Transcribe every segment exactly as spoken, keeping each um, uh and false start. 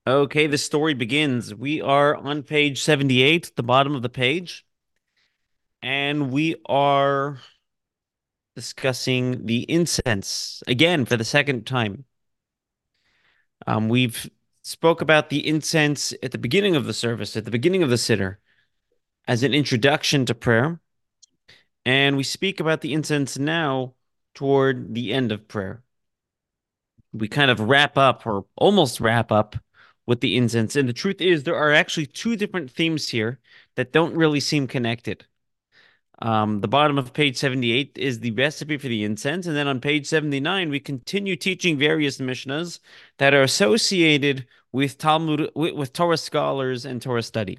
Okay, the story begins. We are on page seventy-eight, the bottom of the page, and we are discussing the incense again for the second time. Um, we've spoke about the incense at the beginning of the service, at the beginning of the siddur, as an introduction to prayer, and we speak about the incense now toward the end of prayer. We kind of wrap up or almost wrap up with the incense. And the truth is, there are actually two different themes here that don't really seem connected. Um, the bottom of page seventy-eight is the recipe for the incense. And then on page seventy-nine, we continue teaching various Mishnahs that are associated with Talmud, with, with Torah scholars and Torah study.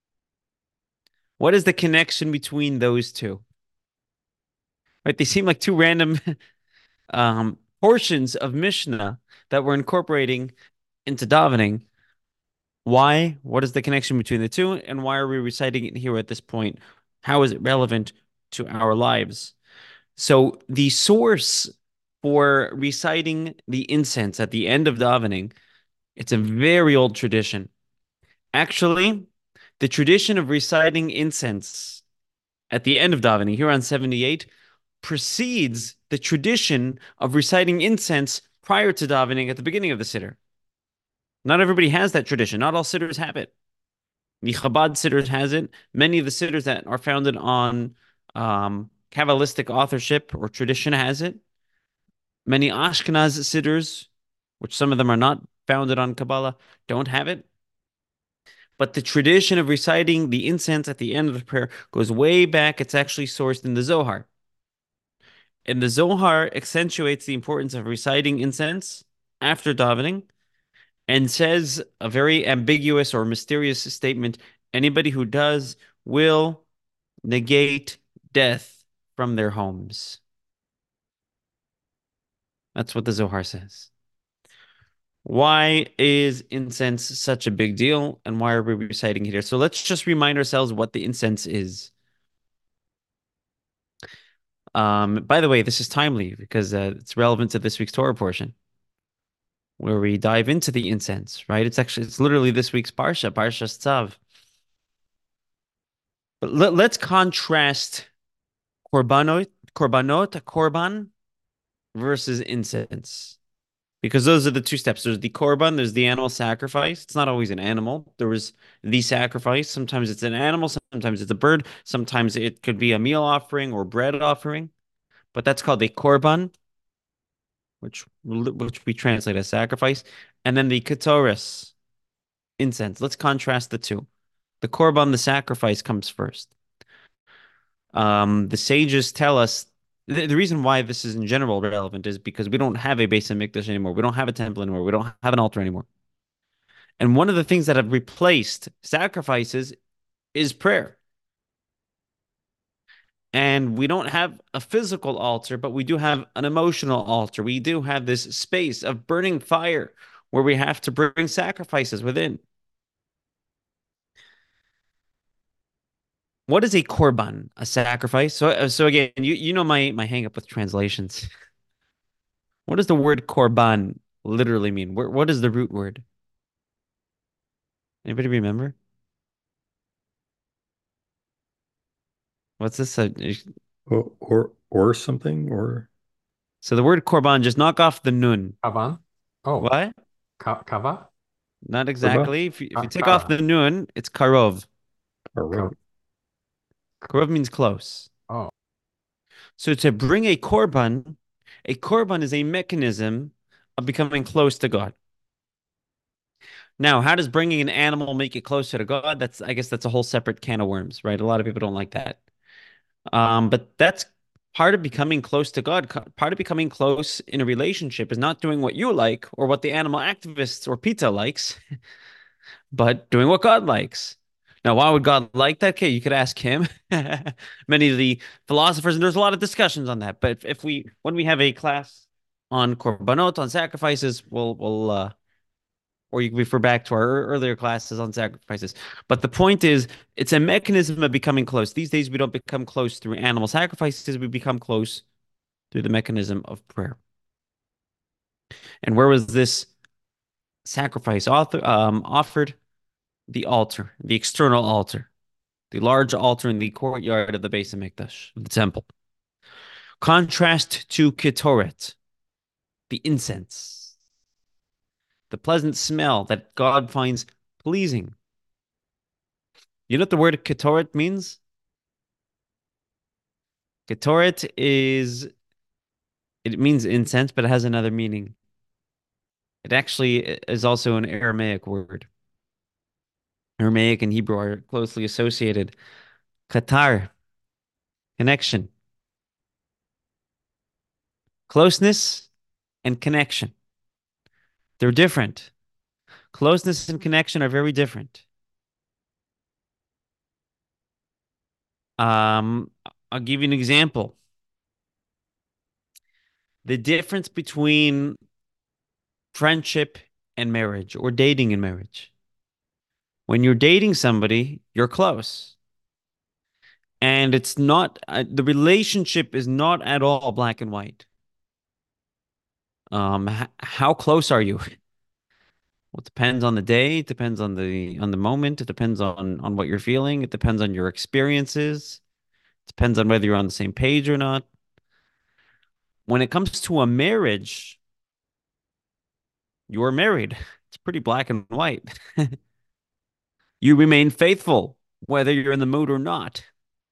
What is the connection between those two? Right? They seem like two random um, portions of Mishnah that we're incorporating into davening. Why? What is the connection between the two? And why are we reciting it here at this point? How is it relevant to our lives? So, the source for reciting the incense at the end of davening, it's a very old tradition. Actually, the tradition of reciting incense at the end of davening, here on seventy-eight, precedes the tradition of reciting incense prior to davening at the beginning of the siddur. Not everybody has that tradition. Not all siddurs have it. The Chabad Siddurs has it. Many of the Siddurs that are founded on um, Kabbalistic authorship or tradition has it. Many Ashkenaz Siddurs, which some of them are not founded on Kabbalah, don't have it. But the tradition of reciting the incense at the end of the prayer goes way back. It's actually sourced in the Zohar. And the Zohar accentuates the importance of reciting incense after davening and says a very ambiguous or mysterious statement. Anybody who does will negate death from their homes. That's what the Zohar says. Why is incense such a big deal and why are we reciting it here? So let's just remind ourselves what the incense is. Um, by the way, this is timely because uh, it's relevant to this week's Torah portion where we dive into the incense, right? It's actually, it's literally this week's Parsha, Parsha Tzav. But let, let's contrast korbanot, korbanot, korban versus incense. Because those are the two steps. There's the korban, there's the animal sacrifice. It's not always an animal. There was the sacrifice. Sometimes it's an animal, sometimes it's a bird, sometimes it could be a meal offering or bread offering. But that's called a korban, which which we translate as sacrifice. And then the ketoris, incense. Let's contrast the two. The korban, the sacrifice, comes first. Um, the sages tell us the, the reason why this is in general relevant is because we don't have a Beis Hamikdash anymore. We don't have a temple anymore. We don't have an altar anymore. And one of the things that have replaced sacrifices is prayer. And we don't have a physical altar, but we do have an emotional altar. We do have this space of burning fire where we have to bring sacrifices within. What is a korban? A sacrifice? So, uh, so again, you you know my my hang up with translations. What does the word korban literally mean? What what is the root word? Anybody remember? What's this? Uh, or or, or something or so the word korban, just knock off the nun. Kavan? Oh, What? ka kava? Not Riba exactly. If you, if Ka you take off kara. the nun, it's karov. or Ka road. Karov means close. oh, So to bring a korban, a korban is a mechanism of becoming close to God. Now, how does bringing an animal make it closer to God? That's, I guess that's a whole separate can of worms, right? A lot of people don't like that. Um, but that's part of becoming close to God. Co- Part of becoming close in a relationship is not doing what you like or what the animal activists or PETA likes, but doing what God likes. Now, why would God like that? Okay, you could ask him. Many of the philosophers, and there's a lot of discussions on that. But if, if we, when we have a class on korbanot, on sacrifices, we'll, we'll, uh, or you can refer back to our earlier classes on sacrifices. But the point is, it's a mechanism of becoming close. These days, we don't become close through animal sacrifices. We become close through the mechanism of prayer. And where was this? sacrifice author, um, offered, the altar, the external altar, the large altar in the courtyard of the Beis Hamikdash, of the temple. Contrast to Ketoret, the incense, the pleasant smell that God finds pleasing. You know what the word Ketoret means? Ketoret is, it means incense, but it has another meaning. It actually is also an Aramaic word. Aramaic and Hebrew are closely associated. Qatar, connection, closeness, and connection. They're different. Closeness and connection are very different. Um, I'll give you an example. The difference between friendship and marriage, or dating and marriage. When you're dating somebody, you're close. And it's not, uh, the relationship is not at all black and white. Um, h- how close are you? Well, it depends on the day, it depends on the on the moment, it depends on on what you're feeling, it depends on your experiences, it depends on whether you're on the same page or not. When it comes to a marriage, you're married. It's pretty black and white. You remain faithful whether you're in the mood or not,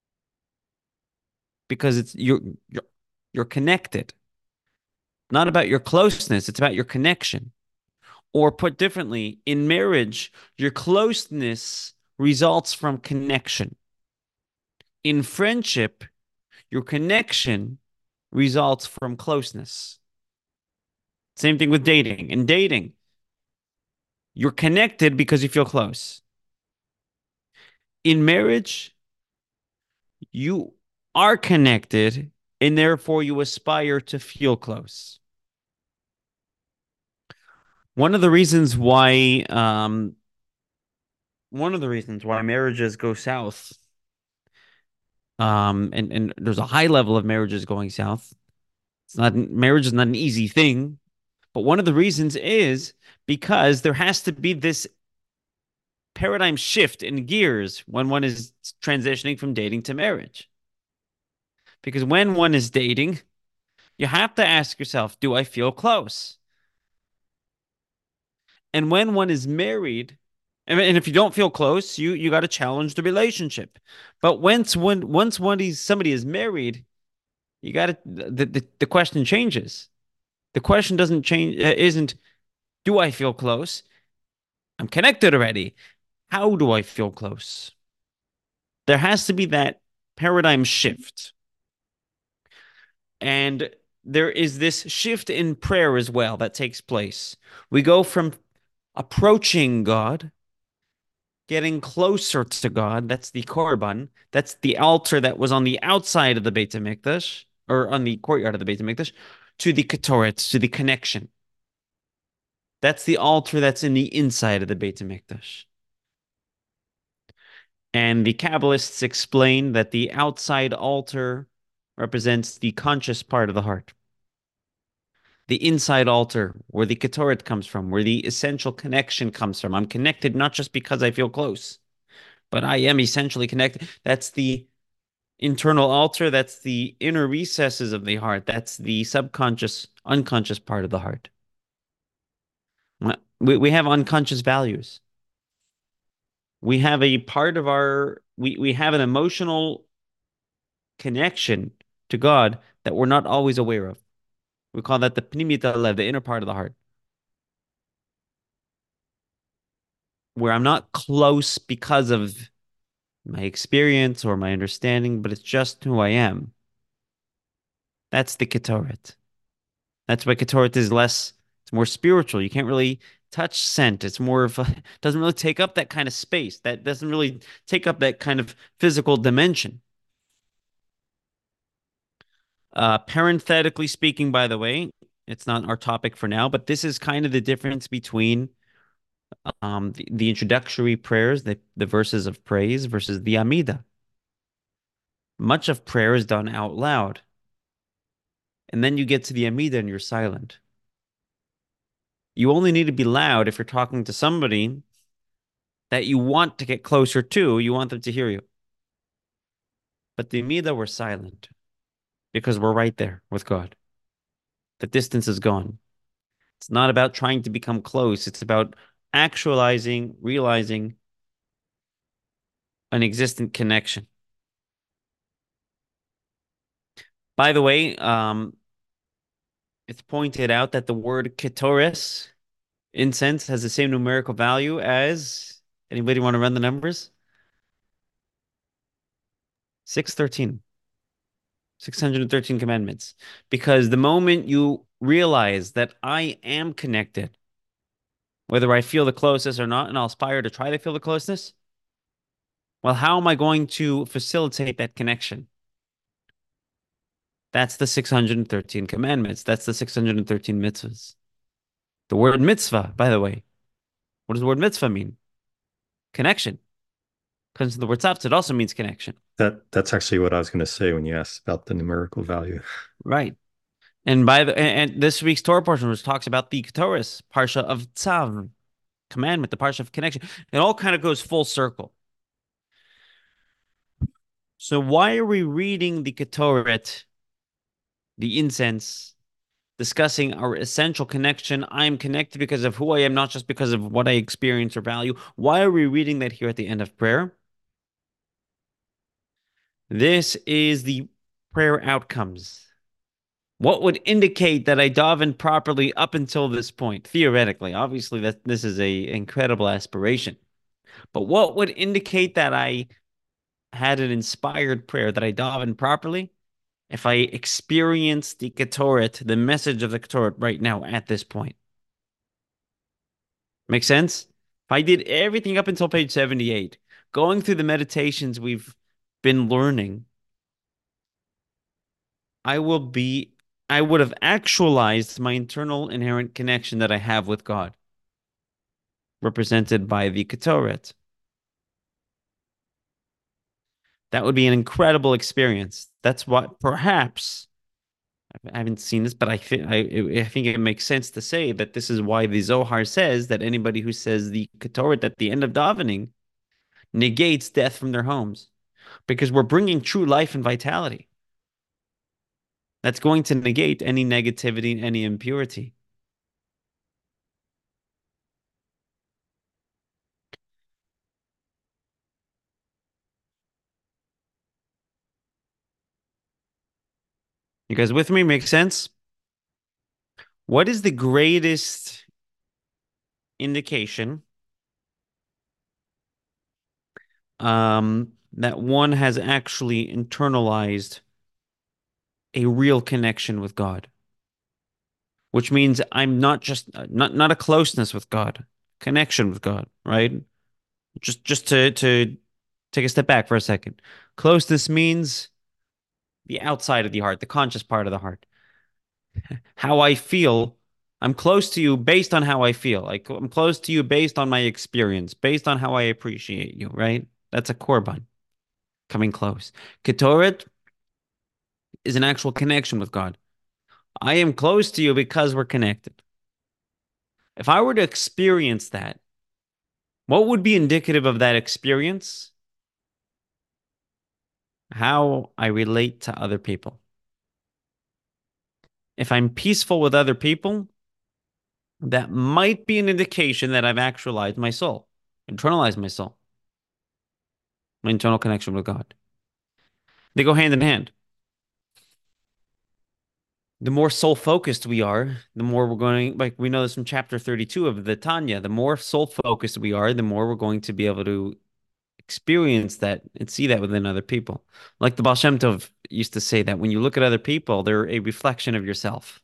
because it's you're you're you're connected. Not about your closeness, it's about your connection. Or put differently, in marriage, your closeness results from connection. In friendship, your connection results from closeness. Same thing with dating. In dating, you're connected because you feel close. In marriage, you are connected and therefore you aspire to feel close. One of the reasons why um one of the reasons why marriages go south, um and and there's a high level of marriages going south. It's not marriage is not an easy thing, but one of the reasons is because there has to be this paradigm shift in gears when one is transitioning from dating to marriage. Because when one is dating, you have to ask yourself, do I feel close? And when one is married, and if you don't feel close, you you got to challenge the relationship. But once when once one is somebody is married, you got to the, the the question changes. The question doesn't change uh, isn't do I feel close? I'm connected already. How do I feel close? There has to be that paradigm shift. And there is this shift in prayer as well that takes place. We go from approaching God, getting closer to God. That's the korban. That's the altar that was on the outside of the Beit HaMikdash, or on the courtyard of the Beit HaMikdash, to the Ketoret, to the connection. That's the altar that's in the inside of the Beit HaMikdash. And the Kabbalists explain that the outside altar represents the conscious part of the heart. The inside altar, where the Ketoret comes from, where the essential connection comes from. I'm connected not just because I feel close, but I am essentially connected. That's the internal altar. That's the inner recesses of the heart. That's the subconscious, unconscious part of the heart. We, we have unconscious values. We have a part of our, we, we have an emotional connection to God that we're not always aware of. We call that the pnimiyut halev, the inner part of the heart, where I'm not close because of my experience or my understanding, but it's just who I am. That's the Ketoret. That's why Ketoret is less, it's more spiritual. You can't really touch scent. It's more of a, doesn't really take up that kind of space. That doesn't really take up that kind of physical dimension. Uh, parenthetically speaking, by the way, it's not our topic for now, but this is kind of the difference between um, the, the introductory prayers, the, the verses of praise versus the Amida. Much of prayer is done out loud. And then you get to the Amida and you're silent. You only need to be loud if you're talking to somebody that you want to get closer to. You want them to hear you. But the Amida were silent because we're right there with God. The distance is gone. It's not about trying to become close. It's about actualizing, realizing an existent connection. By the way, um, it's pointed out that the word ketores, incense, has the same numerical value as, anybody want to run the numbers? six thirteen. six hundred thirteen commandments. Because the moment you realize that I am connected, whether I feel the closest or not, and I'll aspire to try to feel the closeness, well, how am I going to facilitate that connection? That's the six hundred thirteen commandments. That's the six hundred thirteen mitzvahs. The word mitzvah, by the way, what does the word mitzvah mean? Connection. Comes from the word tzavtzit, it also means connection. That that's actually what I was going to say when you asked about the numerical value. Right. And by the and, and this week's Torah portion, which talks about the Ketores, parsha of Tzav, commandment, the parsha of connection, it all kind of goes full circle. So why are we reading the Ketoret, the incense, discussing our essential connection? I am connected because of who I am, not just because of what I experience or value. Why are we reading that here at the end of prayer? This is the prayer outcomes. What would indicate that I davened properly up until this point? Theoretically, obviously, that this is a incredible aspiration. But what would indicate that I had an inspired prayer, that I davened properly? If I experience the Ketoret, the message of the Ketoret right now at this point. Make sense? If I did everything up until page seventy-eight, going through the meditations we've been learning, I will be, I would have actualized my internal inherent connection that I have with God, represented by the Ketoret. That would be an incredible experience. That's what perhaps I haven't seen this, but I think I, I think it makes sense to say that this is why the Zohar says that anybody who says the Ketoret at the end of davening negates death from their homes, because we're bringing true life and vitality. That's going to negate any negativity, any impurity. You guys with me? Makes sense? What is the greatest indication um, that one has actually internalized a real connection with God? Which means I'm not just not not a closeness with God, connection with God, right? Just just to to take a step back for a second. Closeness means the outside of the heart, the conscious part of the heart. How I feel, I'm close to you based on how I feel. Like I'm close to you based on my experience, based on how I appreciate you, right? That's a korban, coming close. Ketoret is an actual connection with God. I am close to you because we're connected. If I were to experience that, what would be indicative of that experience? How I relate to other people. If I'm peaceful with other people, that might be an indication that I've actualized my soul, internalized my soul, my internal connection with God. They go hand in hand. The more soul focused we are, the more we're going, like we know this from chapter thirty-two of the Tanya, the more soul focused we are, the more we're going to be able to experience that and see that within other people. Like the Baal Shem Tov used to say that when you look at other people, they're a reflection of yourself.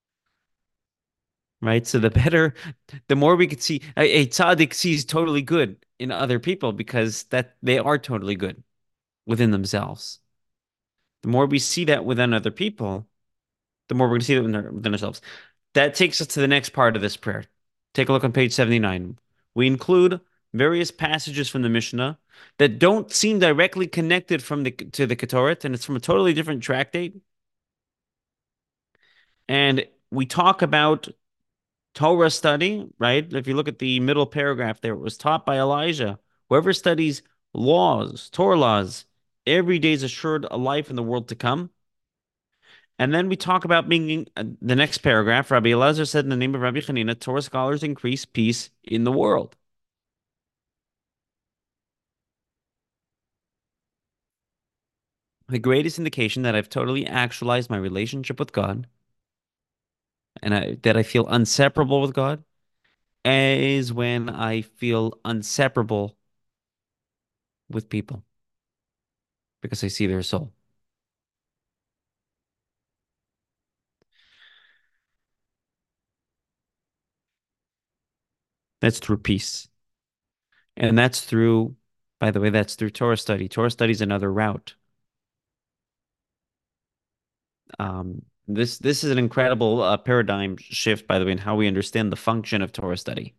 Right? So the better, the more we could see, a, a tzaddik sees totally good in other people because that they are totally good within themselves. The more we see that within other people, the more we're going to see that within, within ourselves. That takes us to the next part of this prayer. Take a look on page seventy-nine. We include various passages from the Mishnah that don't seem directly connected from the to the Ketoret, and it's from a totally different tractate. And we talk about Torah study, right? If you look at the middle paragraph there, it was taught by Elijah. Whoever studies laws, Torah laws, every day is assured a life in the world to come. And then we talk about being uh, the next paragraph. Rabbi Elazar said in the name of Rabbi Hanina, Torah scholars increase peace in the world. The greatest indication that I've totally actualized my relationship with God and I, that I feel inseparable with God is when I feel inseparable with people because I see their soul. That's through peace. And that's through, by the way, that's through Torah study. Torah study is another route. Um, this this is an incredible uh, paradigm shift, by the way, in how we understand the function of Torah study.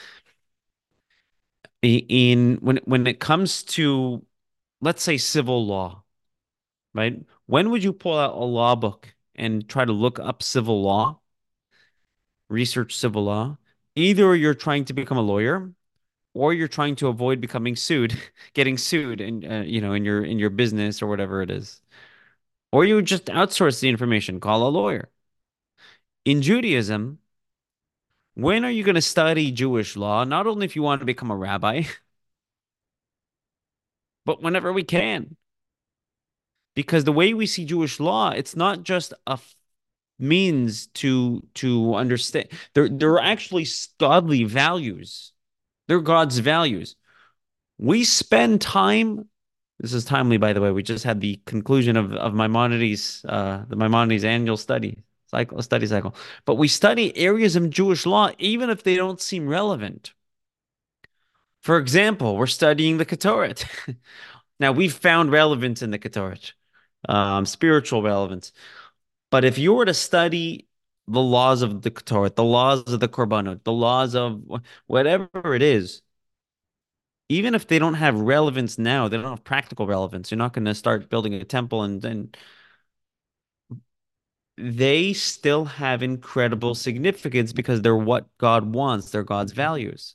In when when it comes to, let's say, civil law, right? When would you pull out a law book and try to look up civil law, research civil law? Either you're trying to become a lawyer, or you're trying to avoid becoming sued, getting sued, in uh, you know, in your in your business or whatever it is. Or you would just outsource the information, call a lawyer. In Judaism, when are you going to study Jewish law? Not only if you want to become a rabbi, but whenever we can. Because the way we see Jewish law, it's not just a means to to understand. There, there are actually godly values. They're God's values. We spend time. This is timely, by the way. We just had the conclusion of, of Maimonides, uh, the Maimonides annual study cycle, study cycle. But we study areas of Jewish law, even if they don't seem relevant. For example, we're studying the Ketoret. Now, we've found relevance in the Ketoret, um, spiritual relevance. But if you were to study the laws of the Ketoret, the laws of the Korbanot, the laws of whatever it is, even if they don't have relevance now, they don't have practical relevance. You're not going to start building a temple and then they still have incredible significance because they're what God wants. They're God's values.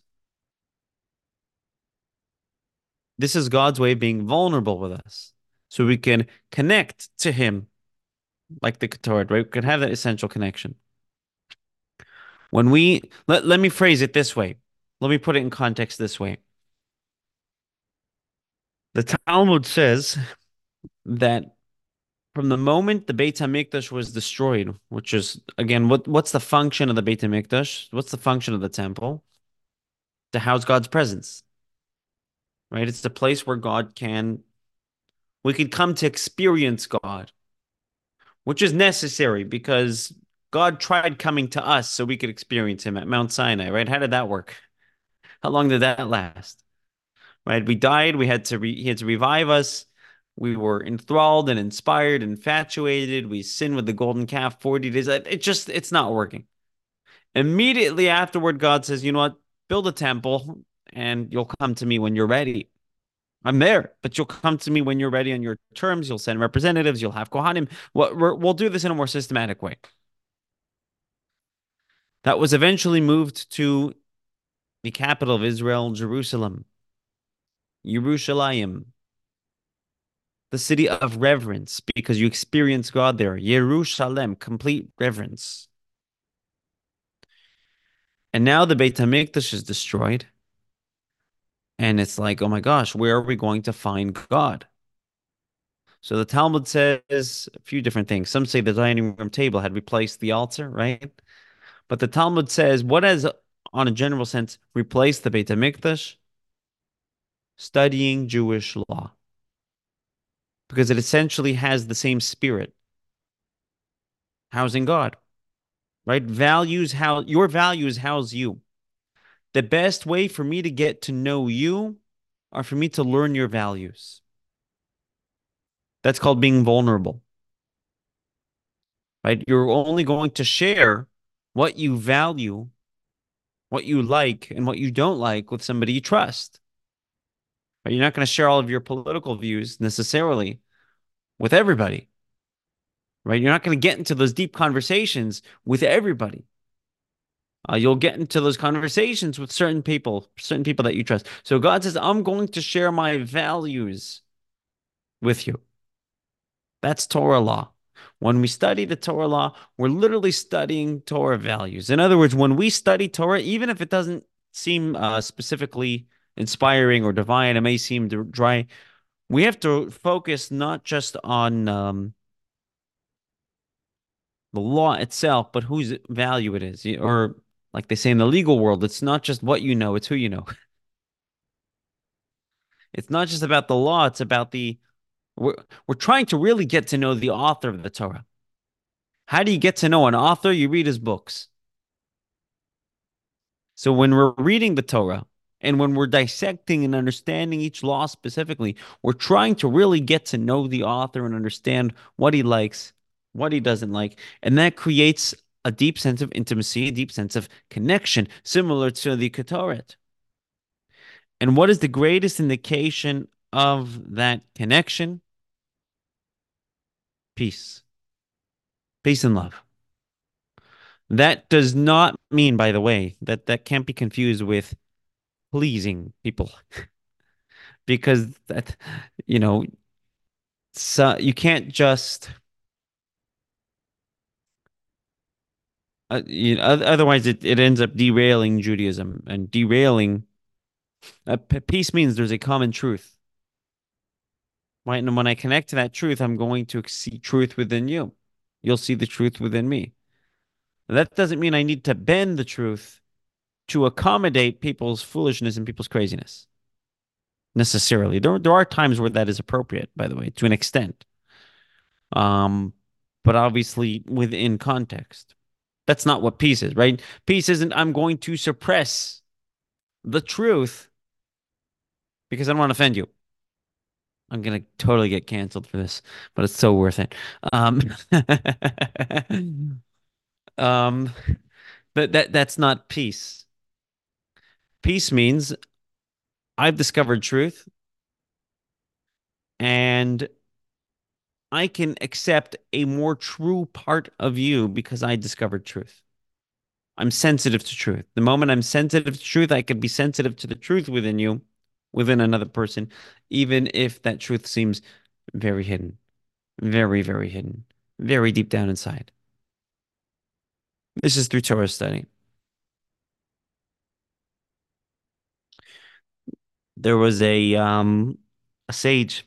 This is God's way of being vulnerable with us so we can connect to him like the Ketoret, right? We can have that essential connection. When we, let, let me phrase it this way. Let me put it in context this way. The Talmud says that from the moment the Beit HaMikdash was destroyed, which is, again, what, what's the function of the Beit HaMikdash? What's the function of the temple? To house God's presence, right? It's the place where God can, we can come to experience God, which is necessary because God tried coming to us so we could experience him at Mount Sinai, right? How did that work? How long did that last? Right? We died, we had to re he had to revive us. We were enthralled and inspired, infatuated. We sinned with the golden calf forty days. It just, it's not working. Immediately afterward, God says, you know what? Build a temple and you'll come to me when you're ready. I'm there, but you'll come to me when you're ready on your terms. You'll send representatives. You'll have Kohanim. We'll, we'll do this in a more systematic way. That was eventually moved to the capital of Israel, Jerusalem, Yerushalayim, the city of reverence, because you experience God there. Yerushalem, complete reverence. And now the Beit HaMikdash is destroyed. And it's like, oh my gosh, where are we going to find God? So the Talmud says a few different things. Some say the dining room table had replaced the altar, right? But the Talmud says, what has, on a general sense, replaced the Beit HaMikdash? Studying Jewish law. Because it essentially has the same spirit. Housing God, right? Values, how your values house you. The best way for me to get to know you are for me to learn your values. That's called being vulnerable, right? You're only going to share what you value, what you like, and what you don't like with somebody you trust. Right? You're not going to share all of your political views necessarily with everybody, right? You're not going to get into those deep conversations with everybody. Uh, you'll get into those conversations with certain people, certain people that you trust. So God says, I'm going to share my values with you. That's Torah law. When we study the Torah law, we're literally studying Torah values. In other words, when we study Torah, even if it doesn't seem uh, specifically inspiring or divine, it may seem dry, we have to focus not just on um, the law itself, but whose value it is. Or, like they say in the legal world, it's not just what you know, it's who you know. It's not just about the law, it's about the we're we're trying to really get to know the author of the Torah. How do you get to know an author? You read his books. So when we're reading the Torah and when we're dissecting and understanding each law specifically, we're trying to really get to know the author and understand what he likes, what he doesn't like, and that creates a deep sense of intimacy, a deep sense of connection, similar to the Ketoret. And what is the greatest indication of that connection? Peace. Peace and love. That does not mean, by the way, that that can't be confused with pleasing people because that, you know, so you can't just, uh, you know, otherwise it, it ends up derailing Judaism and derailing. Uh, peace means there's a common truth, right? And when I connect to that truth, I'm going to see truth within you. You'll see the truth within me. That doesn't mean I need to bend the truth to accommodate people's foolishness and people's craziness necessarily. There, there are times where that is appropriate, by the way, to an extent. Um, but obviously within context. That's not what peace is, right? Peace isn't I'm going to suppress the truth because I don't want to offend you. I'm gonna totally get canceled for this, but it's so worth it. Um, um, but that that's not peace. Peace means I've discovered truth and I can accept a more true part of you because I discovered truth. I'm sensitive to truth. The moment I'm sensitive to truth, I could be sensitive to the truth within you, within another person, even if that truth seems very hidden, very, very hidden, very deep down inside. This is through Torah study. There was a um a sage,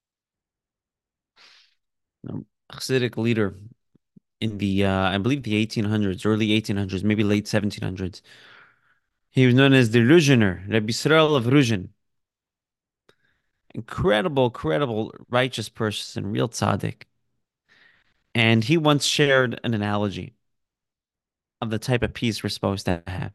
a Hasidic leader in the uh, I believe the eighteen hundreds, early eighteen hundreds, maybe late seventeen hundreds. He was known as the Ruzhiner, Rabbi Yisrael of Ruzhin. Incredible, incredible righteous person, real tzaddik. And he once shared an analogy of the type of peace we're supposed to have.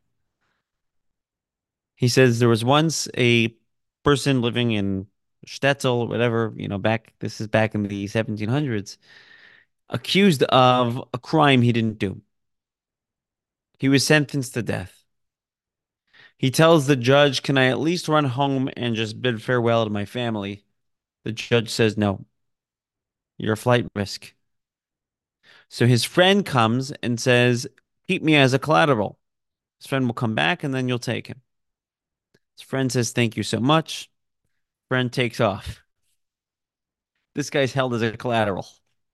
He says there was once a person living in Stetzel, whatever, you know, back, this is back in the seventeen hundreds, accused of a crime he didn't do. He was sentenced to death. He tells the judge, can I at least run home and just bid farewell to my family? The judge says, no, you're a flight risk. So his friend comes and says, keep me as a collateral. His friend will come back and then you'll take him. His friend says, thank you so much. Friend takes off. This guy's held as a collateral.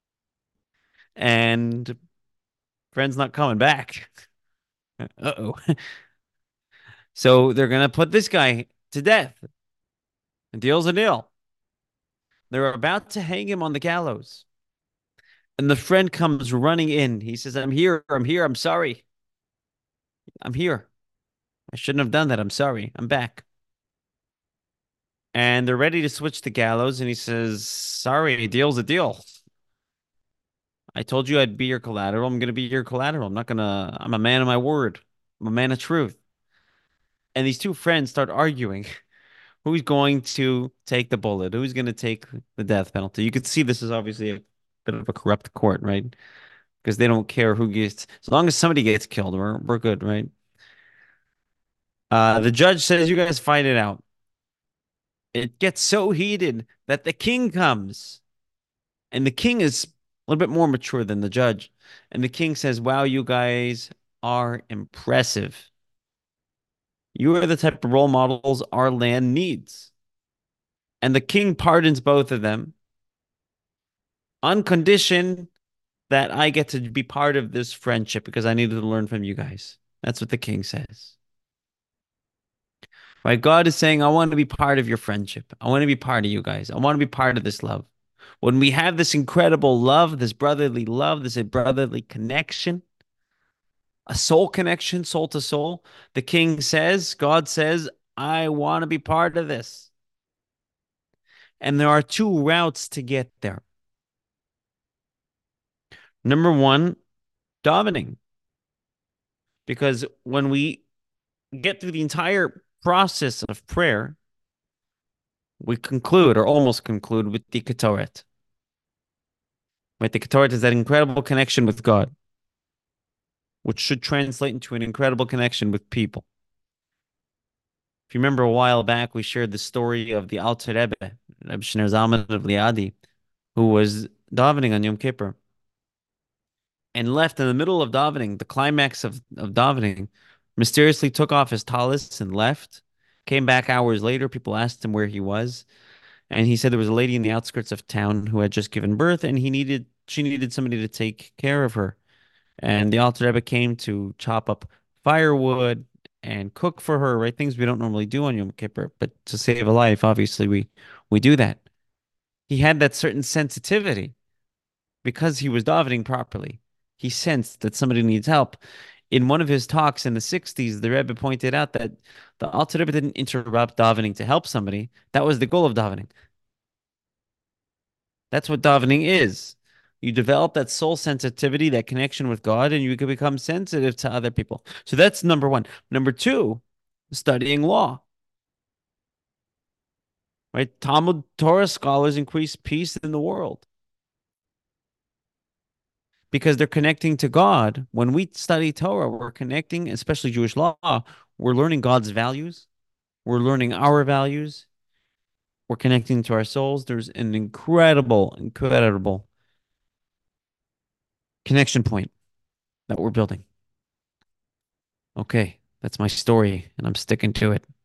And friend's not coming back. Uh-oh. So they're going to put this guy to death. A deal's a deal. They're about to hang him on the gallows. And the friend comes running in. He says, I'm here. I'm here. I'm sorry. I'm here. I shouldn't have done that. I'm sorry. I'm back. And they're ready to switch the gallows. And he says, sorry, a deal's a deal. I told you I'd be your collateral. I'm going to be your collateral. I'm not going to, I'm a man of my word. I'm a man of truth. And these two friends start arguing. Who's going to take the bullet? Who's going to take the death penalty? You could see this is obviously a bit of a corrupt court, right? Because they don't care who gets, as long as somebody gets killed, we're we're good, right? Uh, the judge says, you guys fight it out. It gets so heated that the king comes. And the king is a little bit more mature than the judge. And the king says, wow, you guys are impressive. You are the type of role models our land needs. And the king pardons both of them on condition that I get to be part of this friendship because I needed to learn from you guys. That's what the king says. Right? God is saying, I want to be part of your friendship. I want to be part of you guys. I want to be part of this love. When we have this incredible love, this brotherly love, this brotherly connection, a soul connection, soul to soul, the king says, God says, I want to be part of this. And there are two routes to get there. Number one, davening. Because when we get through the entire process of prayer, we conclude or almost conclude with the Ketoret. Right? The Ketoret is that incredible connection with God, which should translate into an incredible connection with people. If you remember a while back, we shared the story of the Alter Rebbe, Rebbe Shneur Zalman of Liadi, who was davening on Yom Kippur and left in the middle of davening, the climax of, of davening, mysteriously took off his talis and left. Came back hours later. People asked him where he was. And he said there was a lady in the outskirts of town who had just given birth and he needed she needed somebody to take care of her. And the Alter Rebbe came to chop up firewood and cook for her, right? Things we don't normally do on Yom Kippur, but to save a life, obviously we we do that. He had that certain sensitivity because he was davening properly. He sensed that somebody needs help. In one of his talks in the sixties, the Rebbe pointed out that the Alter Rebbe didn't interrupt davening to help somebody. That was the goal of davening. That's what davening is. You develop that soul sensitivity, that connection with God, and you can become sensitive to other people. So that's number one. Number two, studying law. Right? Talmud Torah scholars increase peace in the world because they're connecting to God. When we study Torah, we're connecting, especially Jewish law, we're learning God's values. We're learning our values. We're connecting to our souls. There's an incredible, incredible connection point that we're building. Okay, that's my story, and I'm sticking to it.